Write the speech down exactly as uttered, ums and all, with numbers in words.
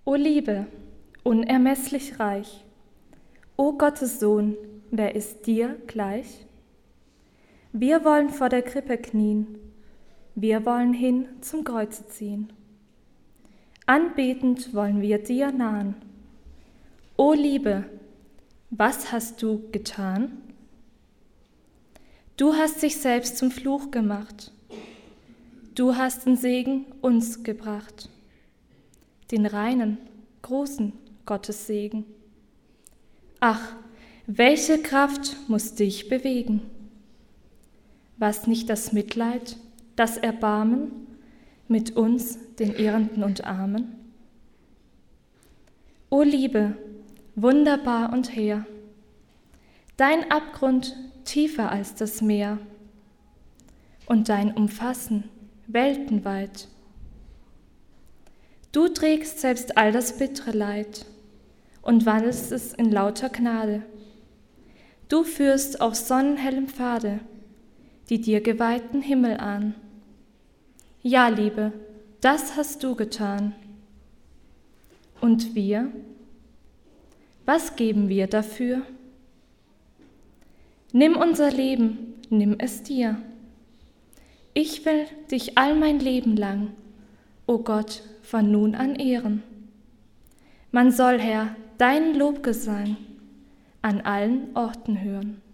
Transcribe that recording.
O Liebe, unermesslich reich, o Gottes Sohn, wer ist dir gleich? Wir wollen vor der Krippe knien, wir wollen hin zum Kreuze ziehen. Anbetend wollen wir dir nahen. O Liebe, was hast du getan? Du hast dich selbst zum Fluch gemacht. Du hast den Segen uns gebracht, den reinen, großen Gottes Segen. Ach, welche Kraft muss dich bewegen? Was nicht das Mitleid, das Erbarmen mit uns, den Irrenden und Armen? O Liebe, wunderbar und hehr, dein Abgrund tiefer als das Meer und dein Umfassen weltenweit. Du trägst selbst all das bittere Leid und wandelst es in lauter Gnade. Du führst auf sonnenhellem Pfade die dir geweihten Himmel an. Ja, Liebe, das hast du getan. Und wir? Was geben wir dafür? Nimm unser Leben, nimm es dir. Ich will dich all mein Leben lang, o Gott, von nun an ehren. Man soll, Herr, deinen Lobgesang an allen Orten hören.